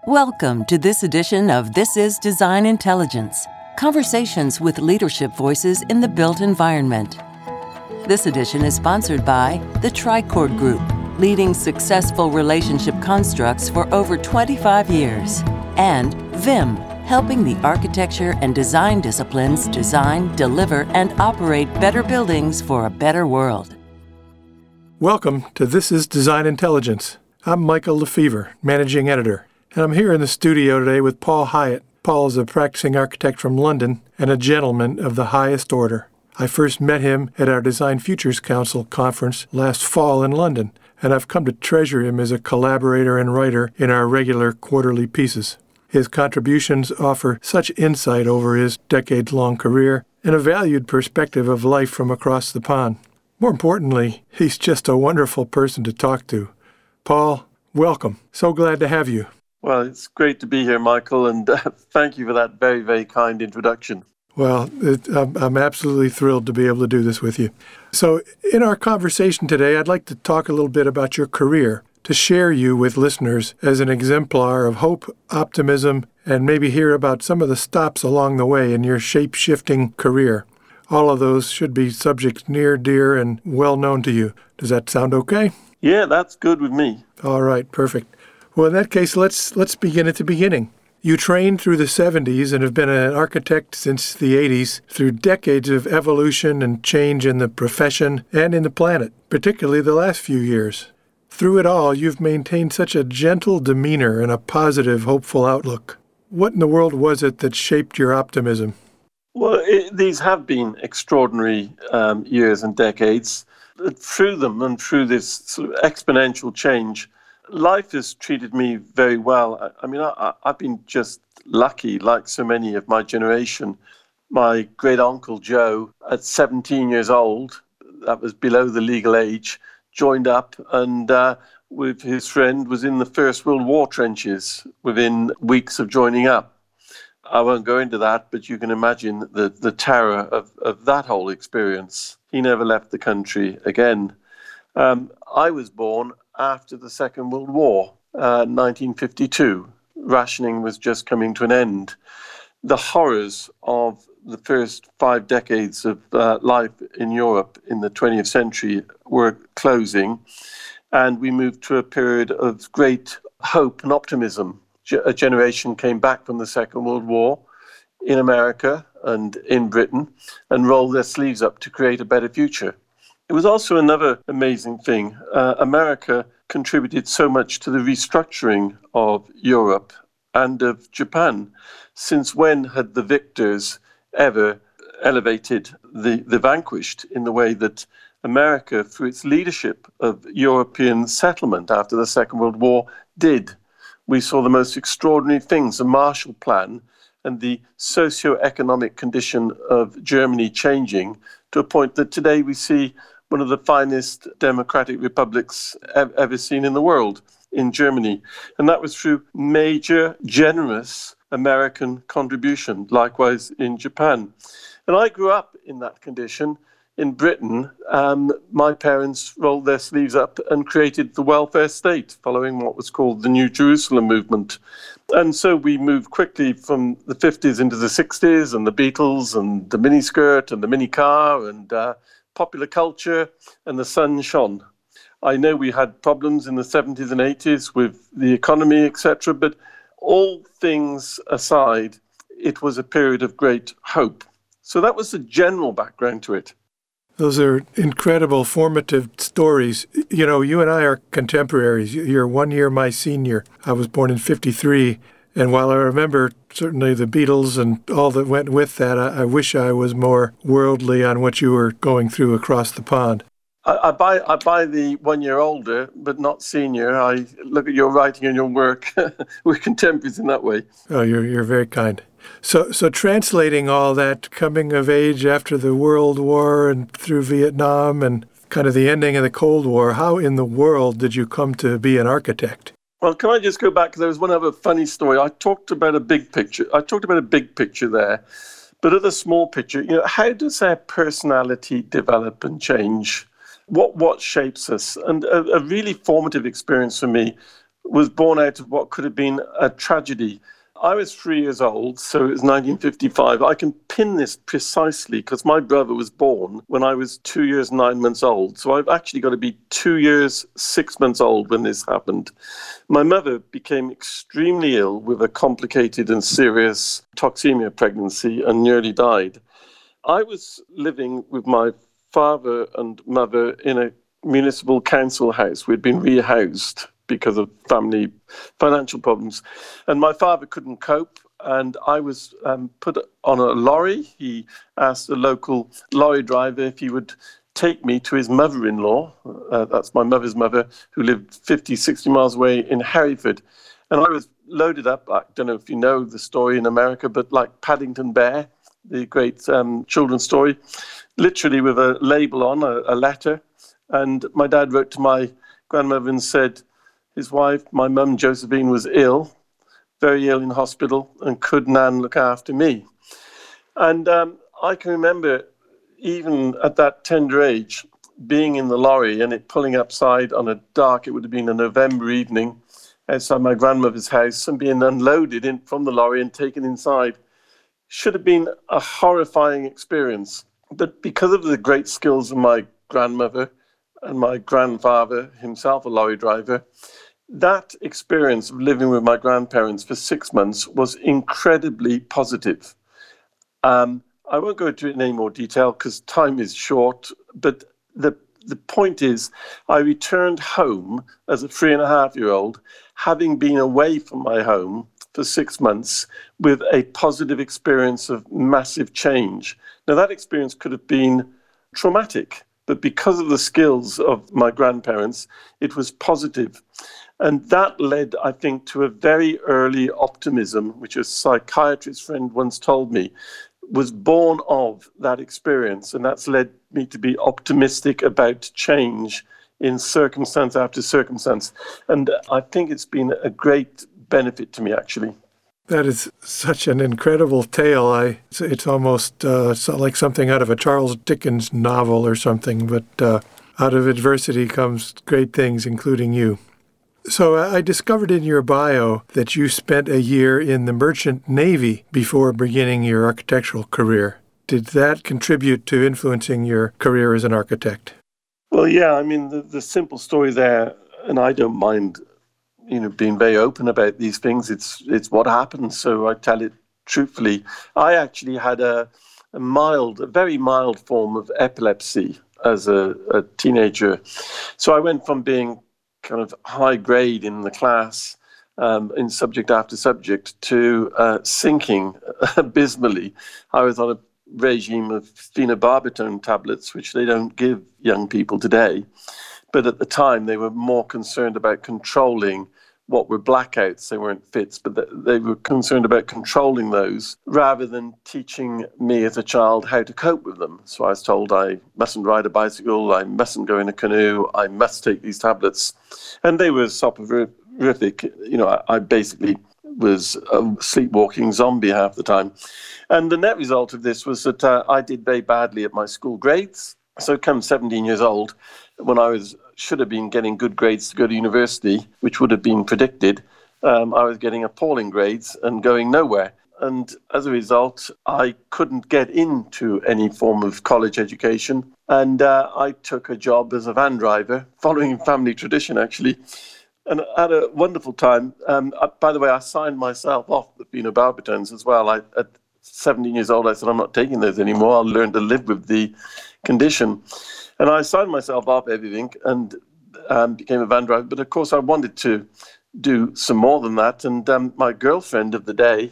Welcome to this edition of This is Design Intelligence, conversations with leadership voices in the built environment. This edition is sponsored by the Tricord Group, leading successful relationship constructs for over 25 years, and Vim, helping the architecture and design disciplines design, deliver, and operate better buildings for a better world. Welcome to This is Design Intelligence. I'm Michael Lefevre, Managing Editor, and I'm here in the studio today with Paul Hyatt. Paul is a practicing architect from London and a gentleman of the highest order. I first met him at our Design Futures Council conference last fall in London, and I've come to treasure him as a collaborator and writer in our regular quarterly pieces. His contributions offer such insight over his decades-long career and a valued perspective of life from across the pond. More importantly, he's just a wonderful person to talk to. Paul, welcome. So glad to have you. Well, it's great to be here, Michael, and thank you for that very, very kind introduction. Well, I'm absolutely thrilled to be able to do this with you. So in our conversation today, I'd like to talk a little bit about your career, to share you with listeners as an exemplar of hope, optimism, and maybe hear about some of the stops along the way in your shape-shifting career. All of those should be subjects near, dear, and well known to you. Does that sound okay? Yeah, that's good with me. All right, perfect. Well, in that case, let's begin at the beginning. You trained through the 70s and have been an architect since the 80s through decades of evolution and change in the profession and in the planet, particularly the last few years. Through it all, you've maintained such a gentle demeanor and a positive, hopeful outlook. What in the world was it that shaped your optimism? Well, these have been extraordinary years and decades. Through them and through this sort of exponential change, life has treated me very well. I mean, I've been just lucky, like so many of my generation. My great-uncle Joe, at 17 years old, that was below the legal age, joined up and with his friend was in the First World War trenches within weeks of joining up. I won't go into that, but you can imagine the terror of that whole experience. He never left the country again. I was born after the Second World War, 1952. Rationing was just coming to an end. The horrors of the first 5 decades of life in Europe in the 20th century were closing, and we moved to a period of great hope and optimism. A generation came back from the Second World War in America and in Britain and rolled their sleeves up to create a better future. It was also another amazing thing. America contributed so much to the restructuring of Europe and of Japan. Since when had the victors ever elevated the vanquished in the way that America, through its leadership of European settlement after the Second World War, did? We saw the most extraordinary things, the Marshall Plan and the socio-economic condition of Germany changing to a point that today we see one of the finest democratic republics ever seen in the world, in Germany. And that was through major, generous American contribution, likewise in Japan. And I grew up in that condition. In Britain, my parents rolled their sleeves up and created the welfare state, following what was called the New Jerusalem movement. And so we moved quickly from the 50s into the 60s, and the Beatles, and the miniskirt, and the minicar, and popular culture, and the sun shone. I know we had problems in the 70s and 80s with the economy, etc., but all things aside, it was a period of great hope. So that was the general background to it. Those are incredible, formative stories. You know, you and I are contemporaries. You're 1 year my senior. I was born in 1953. And while I remember certainly the Beatles and all that went with that, I wish I was more worldly on what you were going through across the pond. I buy the 1 year older, but not senior. I look at your writing and your work. We're contemporaries in that way. Oh, you're very kind. So translating all that coming of age after the World War and through Vietnam and kind of the ending of the Cold War, how in the world did you come to be an architect? Well, can I just go back? There was one other funny story. I talked about a big picture there, but at the small picture, you know, how does our personality develop and change? What shapes us? And a really formative experience for me was born out of what could have been a tragedy. I was 3 years old, so it was 1955. I can pin this precisely because my brother was born when I was 2 years, 9 months old. So I've actually got to be 2 years, 6 months old when this happened. My mother became extremely ill with a complicated and serious toxemia pregnancy and nearly died. I was living with my father and mother in a municipal council house. We'd been rehoused because of family financial problems. And my father couldn't cope, and I was put on a lorry. He asked a local lorry driver if he would take me to his mother-in-law, that's my mother's mother, who lived 50, 60 miles away in Hereford. And I was loaded up, I don't know if you know the story in America, but like Paddington Bear, the great children's story, literally with a label on, a letter. And my dad wrote to my grandmother and said, his wife, my mum, Josephine, was ill, very ill in hospital, and could Nan look after me? And I can remember, even at that tender age, being in the lorry and it pulling upside on a dark, it would have been a November evening, outside my grandmother's house, and being unloaded from the lorry and taken inside. Should have been a horrifying experience. But because of the great skills of my grandmother and my grandfather, himself a lorry driver, that experience of living with my grandparents for 6 months was incredibly positive. I won't go into it in any more detail because time is short, but the point is I returned home as a 3.5-year-old, having been away from my home for 6 months with a positive experience of massive change. Now, that experience could have been traumatic, but because of the skills of my grandparents, it was positive. And that led, I think, to a very early optimism, which a psychiatrist friend once told me was born of that experience. And that's led me to be optimistic about change in circumstance after circumstance. And I think it's been a great benefit to me, actually. That is such an incredible tale. It's almost like something out of a Charles Dickens novel or something, but out of adversity comes great things, including you. So I discovered in your bio that you spent a year in the Merchant Navy before beginning your architectural career. Did that contribute to influencing your career as an architect? Well, yeah, I mean, the simple story there, and I don't mind being very open about these things. It's what happened, so I tell it truthfully. I actually had a very mild form of epilepsy as a teenager. So I went from being kind of high grade in the class in subject after subject to sinking abysmally. I was on a regime of phenobarbital tablets, which they don't give young people today. But at the time, they were more concerned about controlling what were blackouts. They weren't fits, but they were concerned about controlling those rather than teaching me as a child how to cope with them. So I was told I mustn't ride a bicycle, I mustn't go in a canoe, I must take these tablets. And they were soporific. I basically was a sleepwalking zombie half the time. And the net result of this was that I did very badly at my school grades. So come 17 years old, when I should have been getting good grades to go to university, which would have been predicted, I was getting appalling grades and going nowhere. And as a result, I couldn't get into any form of college education. And I took a job as a van driver, following family tradition, actually. And I had a wonderful time. By the way, I signed myself off the phenobarbital as well. At 17 years old, I said, I'm not taking those anymore. I'll learn to live with the condition. And I signed myself off everything and became a van driver. But of course, I wanted to do some more than that. And my girlfriend of the day,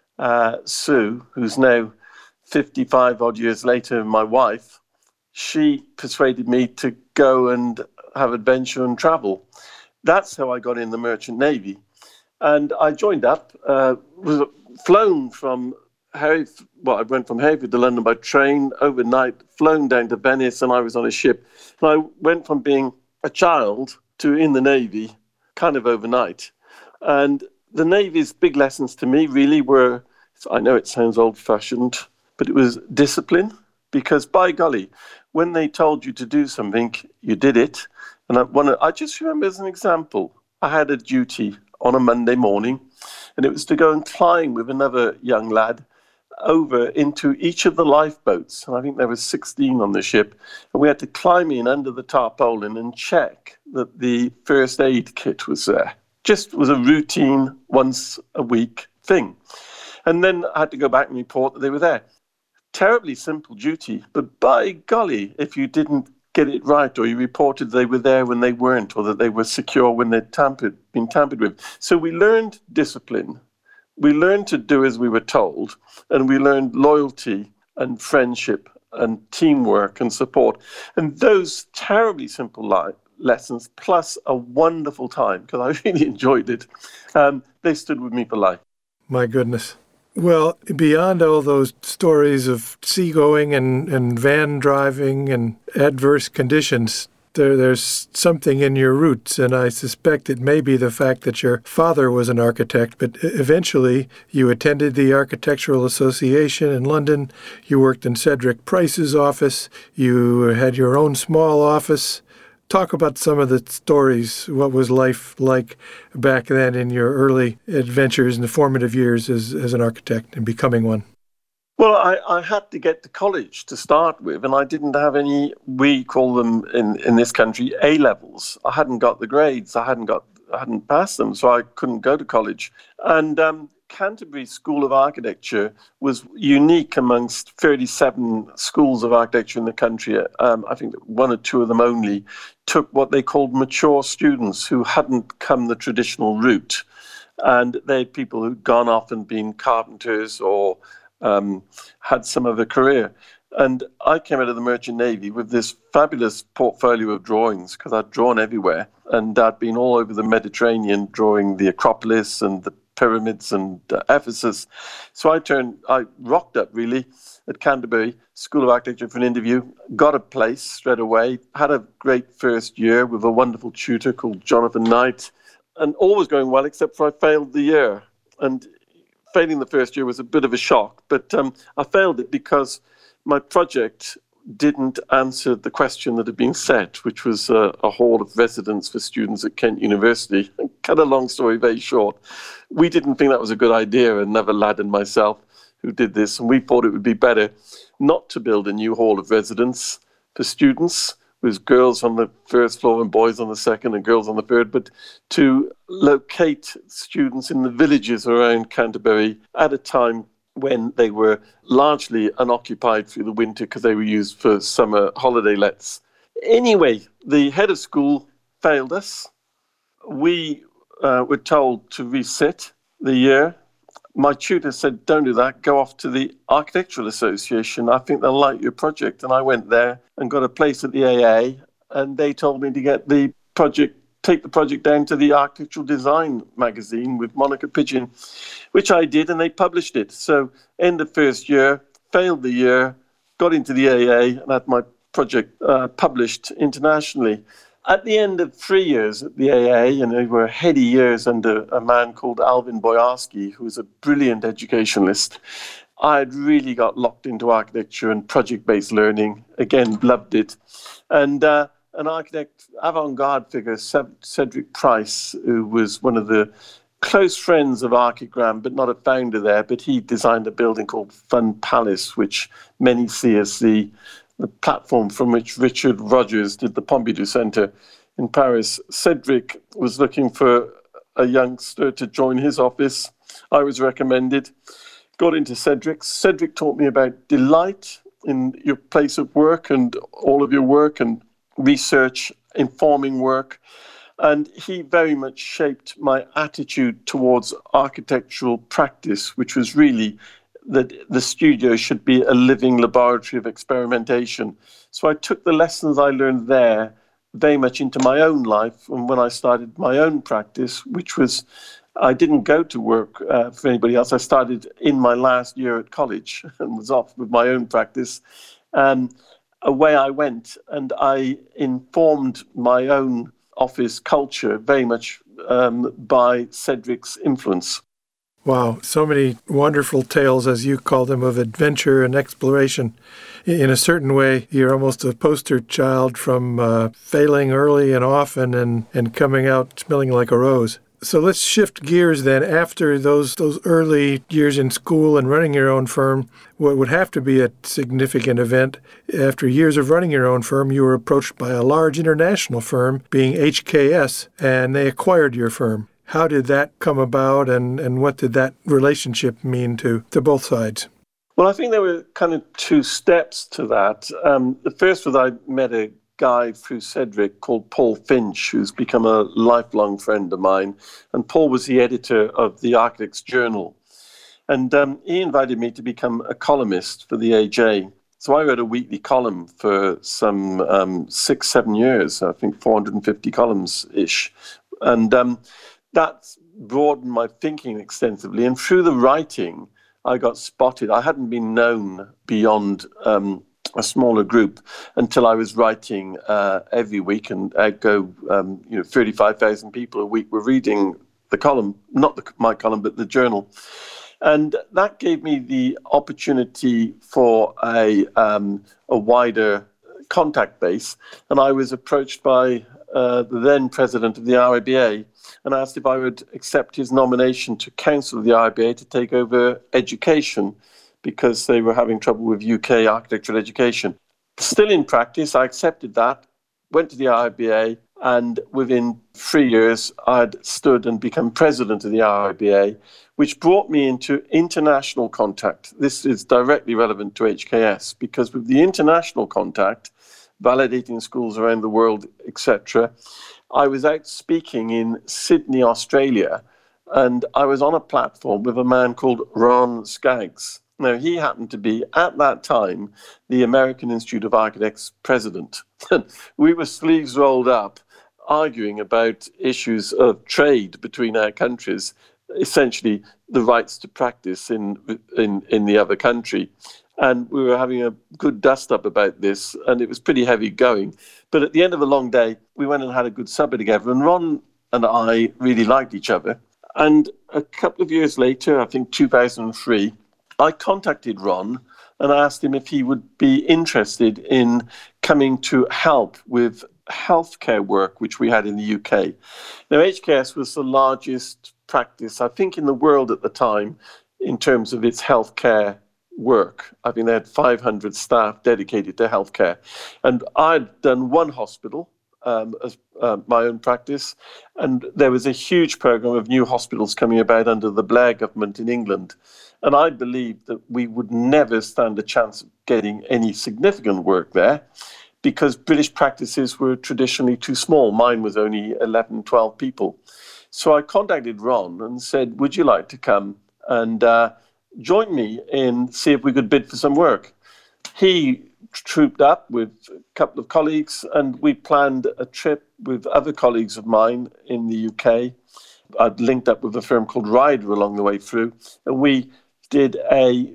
Sue, who's now 55 odd years later, my wife, she persuaded me to go and have adventure and travel. That's how I got in the Merchant Navy. And I joined up, was flown from I went from Hereford to London by train overnight, flown down to Venice, and I was on a ship. And I went from being a child to in the Navy kind of overnight. And the Navy's big lessons to me really were, I know it sounds old-fashioned, but it was discipline. Because by golly, when they told you to do something, you did it. And I just remember as an example, I had a duty on a Monday morning, and it was to go and climb with another young lad over into each of the lifeboats. And I think there were 16 on the ship. And we had to climb in under the tarpaulin and check that the first aid kit was there. Just was a routine, once a week thing. And then I had to go back and report that they were there. Terribly simple duty, but by golly, if you didn't get it right, or you reported they were there when they weren't, or that they were secure when they'd been tampered with. So we learned discipline. We learned to do as we were told, and we learned loyalty and friendship and teamwork and support. And those terribly simple lessons, plus a wonderful time, because I really enjoyed it, they stood with me for life. My goodness. Well, beyond all those stories of seagoing and van driving and adverse conditions, there's something in your roots, and I suspect it may be the fact that your father was an architect, but eventually you attended the Architectural Association in London, you worked in Cedric Price's office, you had your own small office. Talk about some of the stories. What was life like back then in your early adventures in the formative years as an architect and becoming one? Well, I had to get to college to start with, and I didn't have any, we call them in this country, A-levels. I hadn't got the grades. I hadn't passed them, so I couldn't go to college. And Canterbury School of Architecture was unique amongst 37 schools of architecture in the country. I think that one or two of them only took what they called mature students who hadn't come the traditional route. And they had people who'd gone off and been carpenters or had some other career. And I came out of the Merchant Navy with this fabulous portfolio of drawings because I'd drawn everywhere. And I'd been all over the Mediterranean drawing the Acropolis and the pyramids and Ephesus. So I rocked up really at Canterbury School of Architecture for an interview, got a place straight away, had a great first year with a wonderful tutor called Jonathan Knight, and all was going well except for I failed the year. And failing the first year was a bit of a shock, but I failed it because my project didn't answer the question that had been set, which was a hall of residence for students at Kent University. Cut a long story very short. We didn't think that was a good idea, another lad and myself who did this, and we thought it would be better not to build a new hall of residence for students with girls on the first floor and boys on the second and girls on the third, but to locate students in the villages around Canterbury at a time when they were largely unoccupied through the winter because they were used for summer holiday lets. Anyway, the head of school failed us. We were told to resit the year. My tutor said, don't do that, go off to the Architectural Association. I think they'll like your project. And I went there and got a place at the AA, and they told me to take the project down to the Architectural Design magazine with Monica Pidgeon, which I did, and they published it. So end of first year, failed the year, got into the AA, and had my project published internationally. At the end of 3 years at the AA, and they were heady years under a man called Alvin Boyarsky, who was a brilliant educationalist, I had really got locked into architecture and project-based learning. Again, loved it. And an architect, avant-garde figure, Cedric Price, who was one of the close friends of Archigram, but not a founder there, but he designed a building called Fun Palace, which many see as the platform from which Richard Rogers did the Pompidou Centre in Paris. Cedric was looking for a youngster to join his office. I was recommended, got into Cedric's. Cedric taught me about delight in your place of work and all of your work and research, informing work. And he very much shaped my attitude towards architectural practice, which was really that the studio should be a living laboratory of experimentation. So I took the lessons I learned there very much into my own life. And when I started my own practice, which was, I didn't go to work for anybody else. I started in my last year at college and was off with my own practice. Away I went, and I informed my own office culture very much by Cedric's influence. Wow, so many wonderful tales, as you call them, of adventure and exploration. In a certain way, you're almost a poster child from failing early and often and coming out smelling like a rose. So let's shift gears then. After those early years in school and running your own firm, what would have to be a significant event, after years of running your own firm, you were approached by a large international firm, being HKS, and they acquired your firm. How did that come about, and what did that relationship mean to both sides? Well, I think there were kind of two steps to that. The first was I met a guy through Cedric called Paul Finch, who's become a lifelong friend of mine. And Paul was the editor of the Architects Journal. And he invited me to become a columnist for the AJ. So I wrote a weekly column for some 6-7 years, I think 450 columns-ish. And that broadened my thinking extensively. And through the writing, I got spotted. I hadn't been known beyond a smaller group until I was writing every week, and I'd go, 35,000 people a week were reading the column, not my column, but the journal. And that gave me the opportunity for a wider contact base. And I was approached by the then president of the RIBA, and asked if I would accept his nomination to counsel the RIBA to take over education, because they were having trouble with UK architectural education. Still in practice, I accepted that, went to the RIBA, and within 3 years, I'd stood and become president of the RIBA, which brought me into international contact. This is directly relevant to HKS, because with the international contact, validating schools around the world, etc., I was out speaking in Sydney, Australia, and I was on a platform with a man called Ron Skaggs. Now, he happened to be, at that time, the American Institute of Architects president. We were sleeves rolled up, arguing about issues of trade between our countries, essentially the rights to practice in the other country. And we were having a good dust-up about this, and it was pretty heavy going. But at the end of a long day, we went and had a good supper together, and Ron and I really liked each other. And a couple of years later, I think 2003, I contacted Ron and asked him if he would be interested in coming to help with healthcare work, which we had in the UK. Now, HKS was the largest practice, I think, in the world at the time in terms of its healthcare work. I mean, they had 500 staff dedicated to healthcare. And I'd done one hospital as my own practice, and there was a huge program of new hospitals coming about under the Blair government in England. And I believed that we would never stand a chance of getting any significant work there, because British practices were traditionally too small. Mine was only 11, 12 people. So I contacted Ron and said, would you like to come and join me and see if we could bid for some work? He trooped up with a couple of colleagues, and we planned a trip with other colleagues of mine in the UK. I'd linked up with a firm called Ryder along the way through, and we did a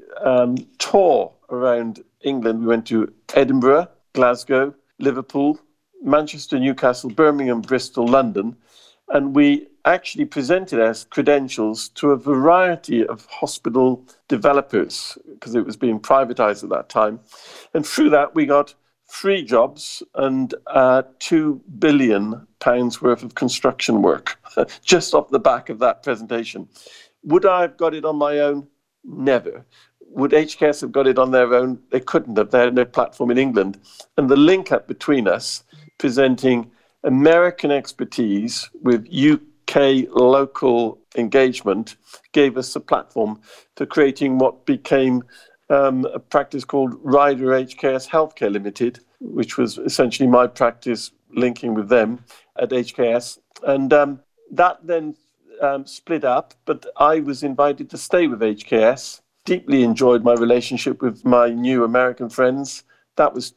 tour around England. We went to Edinburgh, Glasgow, Liverpool, Manchester, Newcastle, Birmingham, Bristol, London, and we actually presented as credentials to a variety of hospital developers, because it was being privatized at that time. And through that, we got 3 jobs and £2 billion worth of construction work, just off the back of that presentation. Would I have got it on my own? Never. Would HKS have got it on their own? They couldn't have. They had no platform in England. And the link up between us, presenting American expertise with UK local engagement, gave us a platform for creating what became a practice called Ryder HKS Healthcare Limited, which was essentially my practice linking with them at HKS. And that then split up, but I was invited to stay with HKS. Deeply enjoyed my relationship with my new American friends. That was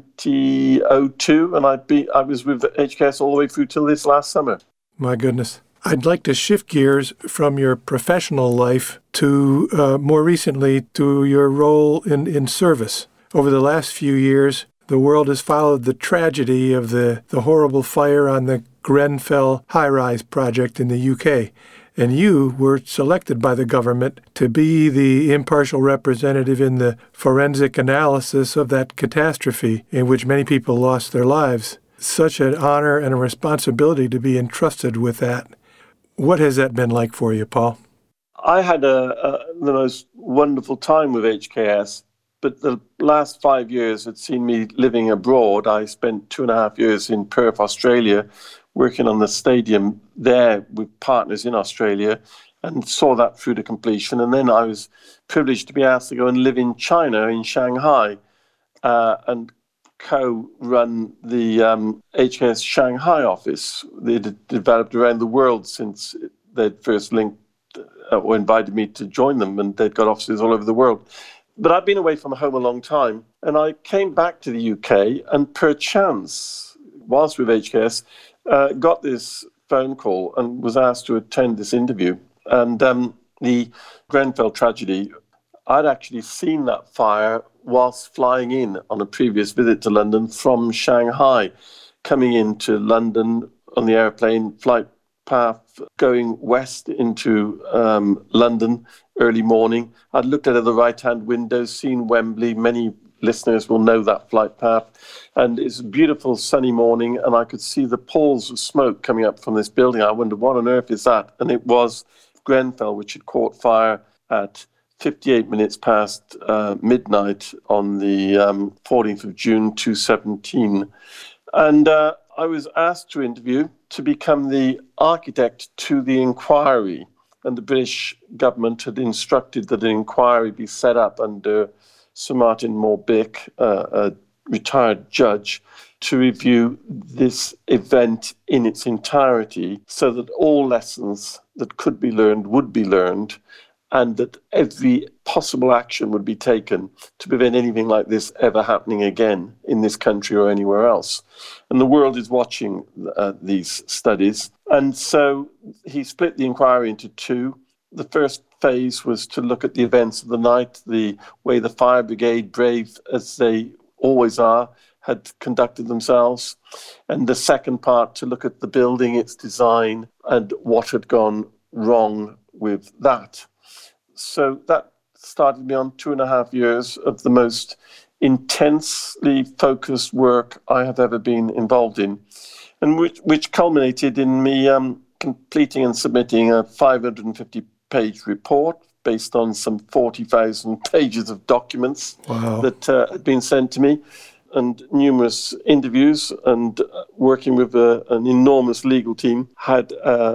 2002, and I was with HKS all the way through till this last summer. My goodness. I'd like to shift gears from your professional life to, more recently, to your role in service. Over the last few years, the world has followed the tragedy of the horrible fire on the Grenfell high-rise project in the UK. and you were selected by the government to be the impartial representative in the forensic analysis of that catastrophe in which many people lost their lives. Such an honor and a responsibility to be entrusted with that. What has that been like for you, Paul? I had the most wonderful time with HKS, but the last 5 years had seen me living abroad. I spent 2.5 years in Perth, Australia, working on the stadium there with partners in Australia, and saw that through to completion. And then I was privileged to be asked to go and live in China, in Shanghai, and co-run the HKS Shanghai office. They'd developed around the world since they'd first linked or invited me to join them, and they'd got offices all over the world. But I've been away from home a long time, and I came back to the UK, and perchance, whilst with HKS, got this phone call and was asked to attend this interview. And the Grenfell tragedy, I'd actually seen that fire whilst flying in on a previous visit to London from Shanghai, coming into London on the airplane flight path going west into London early morning. I'd looked out of the right-hand window, seen Wembley. Many listeners will know that flight path. And it's a beautiful sunny morning, and I could see the pools of smoke coming up from this building. I wondered, what on earth is that? And it was Grenfell, which had caught fire at 58 minutes past midnight on the 14th of June 2017. And I was asked to interview to become the architect to the inquiry. And the British government had instructed that an inquiry be set up under Sir Martin Moore-Bick, a retired judge, to review this event in its entirety so that all lessons that could be learned would be learned, and that every possible action would be taken to prevent anything like this ever happening again in this country or anywhere else. And the world is watching these studies. And so he split the inquiry into two. The first phase was to look at the events of the night, the way the fire brigade, brave as they always are, had conducted themselves. And the second part to look at the building, its design, and what had gone wrong with that. So that started me on 2.5 years of the most intensely focused work I have ever been involved in, and which culminated in me completing and submitting a 550-page report based on some 40,000 pages of documents. Wow. That had been sent to me, and numerous interviews, and working with an enormous legal team, had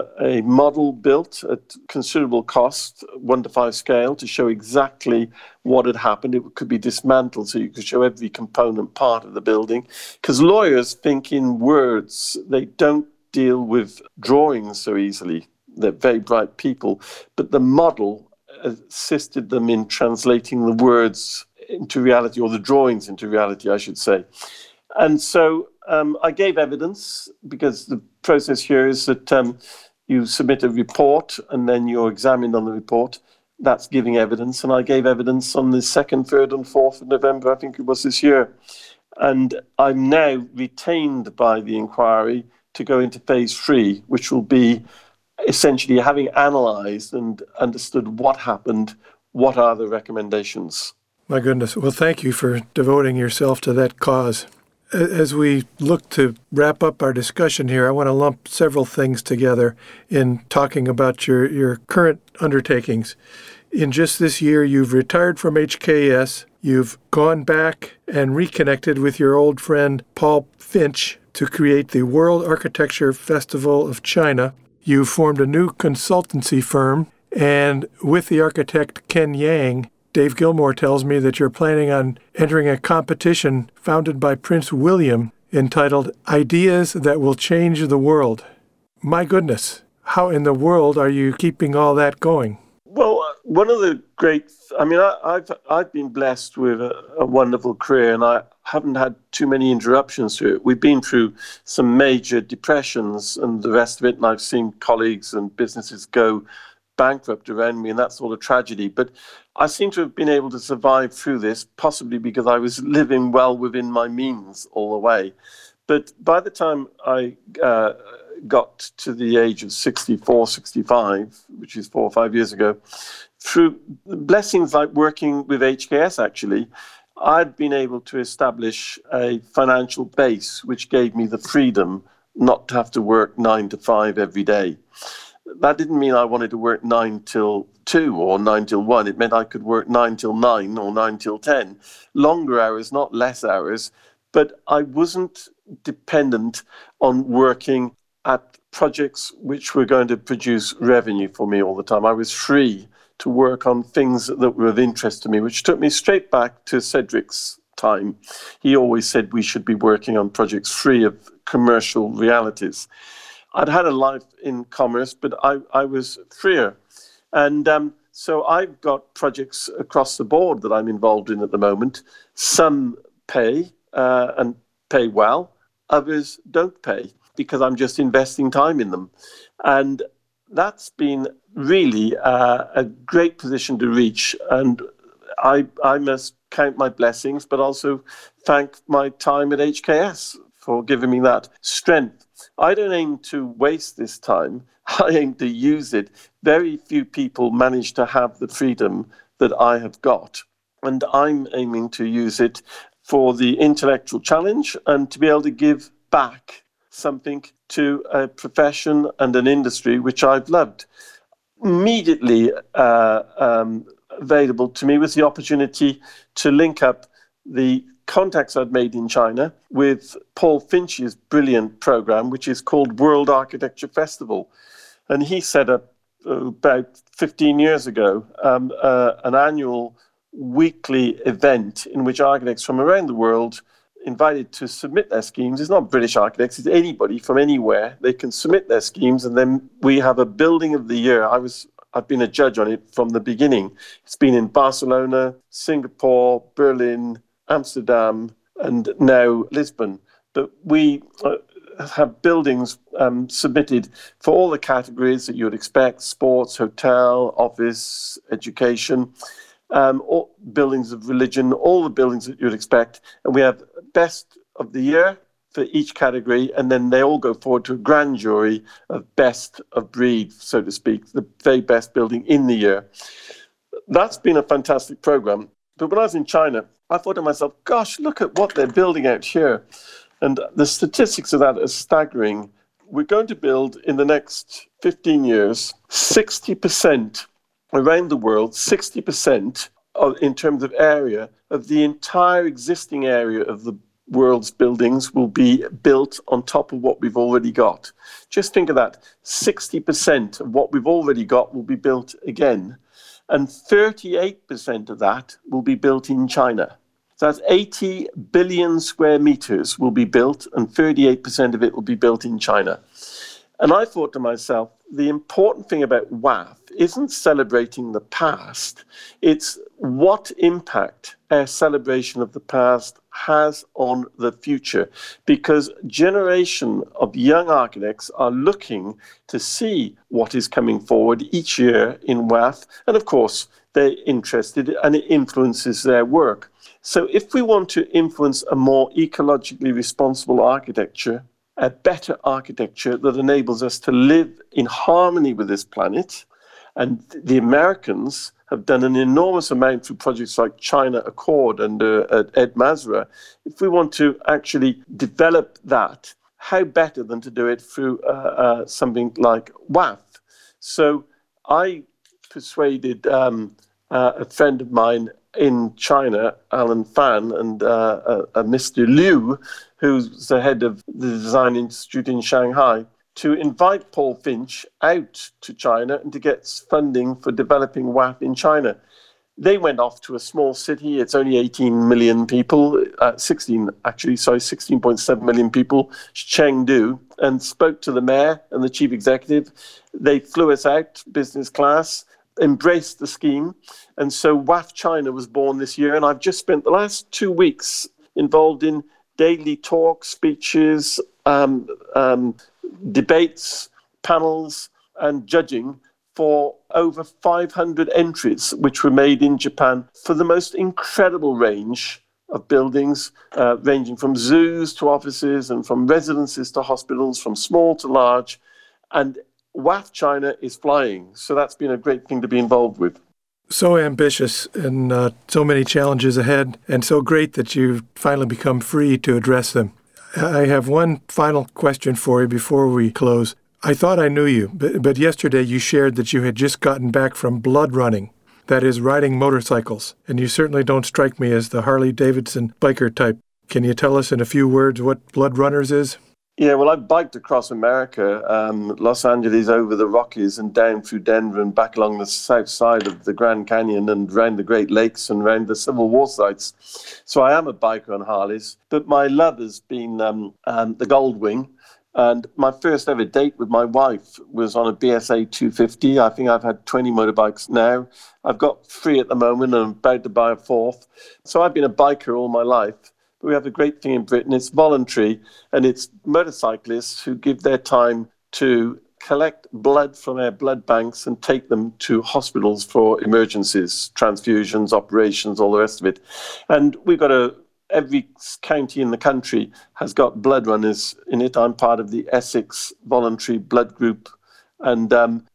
a model built at considerable cost, 1:5 scale, to show exactly what had happened. It could be dismantled so you could show every component part of the building. Because lawyers think in words. They don't deal with drawings so easily. They're very bright people. But the model assisted them in translating the words into reality, or the drawings into reality, I should say. And so I gave evidence, because the process here is that you submit a report and then you're examined on the report. That's giving evidence. And I gave evidence on the 2nd, 3rd and 4th of November, I think it was this year. And I'm now retained by the inquiry to go into phase 3, which will be essentially having analysed and understood what happened, what are the recommendations. My goodness. Well, thank you for devoting yourself to that cause. As we look to wrap up our discussion here, I want to lump several things together in talking about your current undertakings. In just this year, you've retired from HKS. You've gone back and reconnected with your old friend Paul Finch to create the World Architecture Festival of China. You formed a new consultancy firm, and with the architect Ken Yang, Dave Gilmore tells me that you're planning on entering a competition founded by Prince William entitled Ideas That Will Change the World. My goodness, how in the world are you keeping all that going? Well, one of the great, I've been blessed with a wonderful career, and I haven't had too many interruptions to it. We've been through some major depressions and the rest of it, and I've seen colleagues and businesses go bankrupt around me, and that's all a tragedy. But I seem to have been able to survive through this, possibly because I was living well within my means all the way. But by the time I got to the age of 64, 65, which is 4 or 5 years ago, through blessings like working with HKS, actually, I'd been able to establish a financial base which gave me the freedom not to have to work 9 to 5 every day. That didn't mean I wanted to work 9 till 2 or 9 till 1. It meant I could work 9 till 9 or 9 till 10. Longer hours, not less hours. But I wasn't dependent on working at projects which were going to produce revenue for me all the time. I was free to work on things that were of interest to me, which took me straight back to Cedric's time. He always said we should be working on projects free of commercial realities. I'd had a life in commerce, but I was freer. And so I've got projects across the board that I'm involved in at the moment. Some pay and pay well. Others don't pay because I'm just investing time in them. And that's been really a great position to reach. And I must count my blessings, but also thank my time at HKS for giving me that strength. I don't aim to waste this time. I aim to use it. Very few people manage to have the freedom that I have got. And I'm aiming to use it for the intellectual challenge and to be able to give back something to a profession and an industry which I've loved. Immediately available to me was the opportunity to link up the contacts I'd made in China with Paul Finch's brilliant program, which is called World Architecture Festival. And he set up about 15 years ago an annual weekly event in which architects from around the world invited to submit their schemes. It's not British architects, it's anybody from anywhere. They can submit their schemes, and then we have a building of the year. I've been a judge on it from the beginning. It's been in Barcelona, Singapore, Berlin, Amsterdam, and now Lisbon. But we have buildings submitted for all the categories that you would expect: sports, hotel, office, education, all buildings of religion, all the buildings that you would expect. And we have best of the year for each category, and then they all go forward to a grand jury of best of breed, so to speak, the very best building in the year. That's been a fantastic program. But when I was in China, I thought to myself, gosh, look at what they're building out here. And the statistics of that are staggering. We're going to build in the next 15 years, 60% around the world, 60% in terms of area of the entire existing area of the world's buildings will be built on top of what we've already got. Just think of that. 60% of what we've already got will be built again. And 38% of that will be built in China. So that's 80 billion square meters will be built, and 38% of it will be built in China. And I thought to myself, the important thing about WAF isn't celebrating the past. It's what impact our celebration of the past has on the future. Because generation of young architects are looking to see what is coming forward each year in WAF. And of course, they're interested and it influences their work. So if we want to influence a more ecologically responsible architecture, a better architecture that enables us to live in harmony with this planet, and the Americans have done an enormous amount through projects like China Accord and Ed Masra. If we want to actually develop that, how better than to do it through something like WAF? So I persuaded a friend of mine in China, Alan Fan, and Mr. Liu, who's the head of the Design Institute in Shanghai, to invite Paul Finch out to China and to get funding for developing WAF in China. They went off to a small city. It's only 18 million people, 16.7 million people, Chengdu, and spoke to the mayor and the chief executive. They flew us out, business class, embraced the scheme. And so WAF China was born this year. And I've just spent the last 2 weeks involved in daily talks, speeches, debates, panels, and judging for over 500 entries, which were made in Japan for the most incredible range of buildings, ranging from zoos to offices and from residences to hospitals, from small to large. And WAF China is flying. So that's been a great thing to be involved with. So ambitious and so many challenges ahead, and so great that you've finally become free to address them. I have one final question for you before we close. I thought I knew you, but yesterday you shared that you had just gotten back from blood running, that is, riding motorcycles, and you certainly don't strike me as the Harley-Davidson biker type. Can you tell us in a few words what Blood Runners is? Yeah, well, I've biked across America, Los Angeles over the Rockies and down through Denver and back along the south side of the Grand Canyon and around the Great Lakes and around the Civil War sites. So I am a biker on Harleys, but my love has been the Goldwing. And my first ever date with my wife was on a BSA 250. I think I've had 20 motorbikes now. I've got 3 at the moment and I'm about to buy a 4th. So I've been a biker all my life. But we have a great thing in Britain. It's voluntary, and it's motorcyclists who give their time to collect blood from their blood banks and take them to hospitals for emergencies, transfusions, operations, all the rest of it. And we've got every county in the country has got blood runners in it. I'm part of the Essex Voluntary Blood Group. And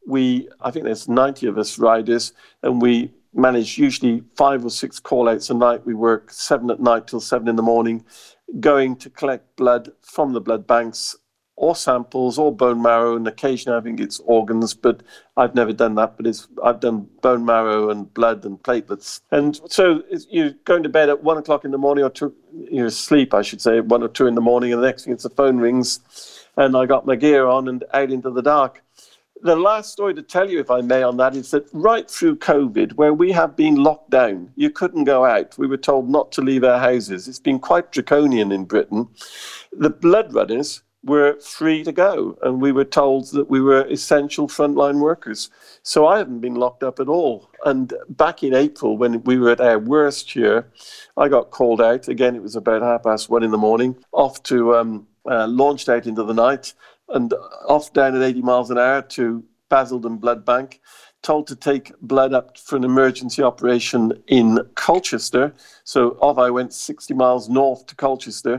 I think there's 90 of us riders, and we manage usually 5 or 6 call-outs a night. We work 7 at night till 7 in the morning, going to collect blood from the blood banks, or samples, or bone marrow, and occasionally I think it's organs, but I've never done that. But I've done bone marrow and blood and platelets. And so you're going to bed at 1 o'clock in the morning, or 2, you're asleep, I should say, at 1 or 2 in the morning, and the next thing it's the phone rings, and I got my gear on and out into the dark. The last story to tell you, if I may, on that is that right through COVID, where we have been locked down, you couldn't go out. We were told not to leave our houses. It's been quite draconian in Britain. The blood runners were free to go, and we were told that we were essential frontline workers. So I haven't been locked up at all. And back in April, when we were at our worst here, I got called out. Again, it was about 1:30 in the morning, off to launched out into the night, and off down at 80 miles an hour to Basildon Blood Bank, told to take blood up for an emergency operation in Colchester. So off I went 60 miles north to Colchester,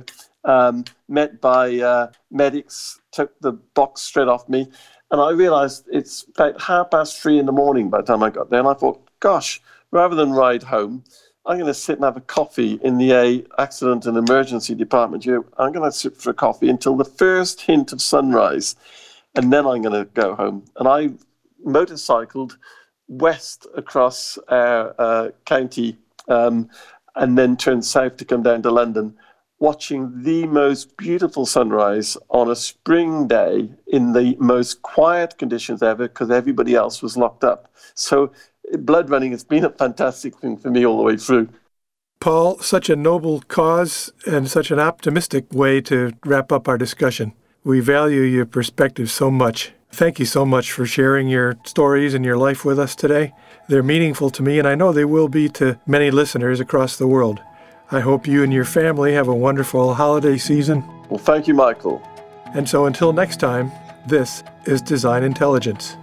met by medics, took the box straight off me, and I realised it's about 3:30 in the morning by the time I got there, and I thought, gosh, rather than ride home, I'm going to sit and have a coffee in the accident and emergency department here. I'm going to sit for a coffee until the first hint of sunrise, and then I'm going to go home. And I motorcycled west across our county and then turned south to come down to London, watching the most beautiful sunrise on a spring day in the most quiet conditions ever, because everybody else was locked up. So blood running has been a fantastic thing for me all the way through. Paul, such a noble cause and such an optimistic way to wrap up our discussion. We value your perspective so much. Thank you so much for sharing your stories and your life with us today. They're meaningful to me, and I know they will be to many listeners across the world. I hope you and your family have a wonderful holiday season. Well, thank you, Michael. And so until next time, this is Design Intelligence.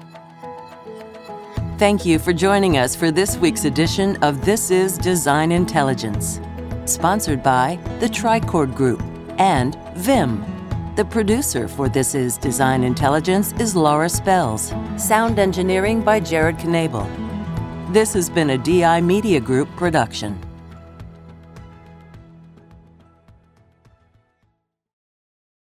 Thank you for joining us for this week's edition of This is Design Intelligence, sponsored by the Tricord Group and Vim. The producer for This is Design Intelligence is Laura Spells. Sound engineering by Jared Knabel. This has been a DI Media Group production.